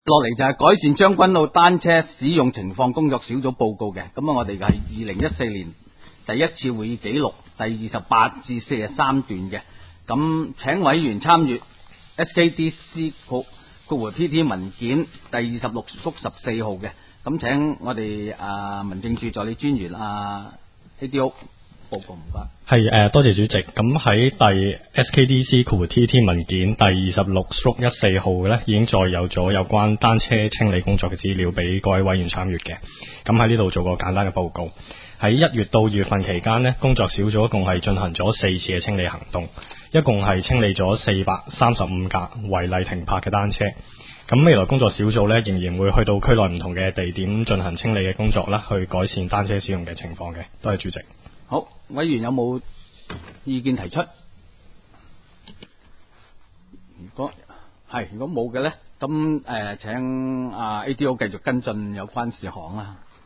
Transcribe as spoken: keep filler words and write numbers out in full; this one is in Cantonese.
落嚟就係改善將軍澳單車使用情況工作小組報告嘅。咁啊，我哋係二零一四年第一次會議記錄第二十八至四十三段嘅。咁請委員參閱 S K D C 括弧 T T 文件第二十六幅十四號嘅。咁請我哋啊民政處助理專員啊 A D O 報告，唔該。 係誒、呃，多謝主席。咁喺第 S K D C 括弧 T T 文件第二十六幅一四號嘅咧，已經載有咗有關單車清理工作嘅資料俾各位委員參閱嘅。咁喺呢度做個簡單嘅報告。喺一月到二月份期間呢，工作小組一共係進行咗四次嘅清理行動，一共係清理咗四百三十五架違例停泊嘅單車。咁未來工作小組呢，仍然會去到區內唔同嘅地點進行清理嘅工作啦，去改善單車使用嘅情況嘅。多謝主席。 好，委員有冇意見提出？如果係，如果冇嘅咧，咁誒、呃、請啊 A D O 繼續跟進有關事項啦。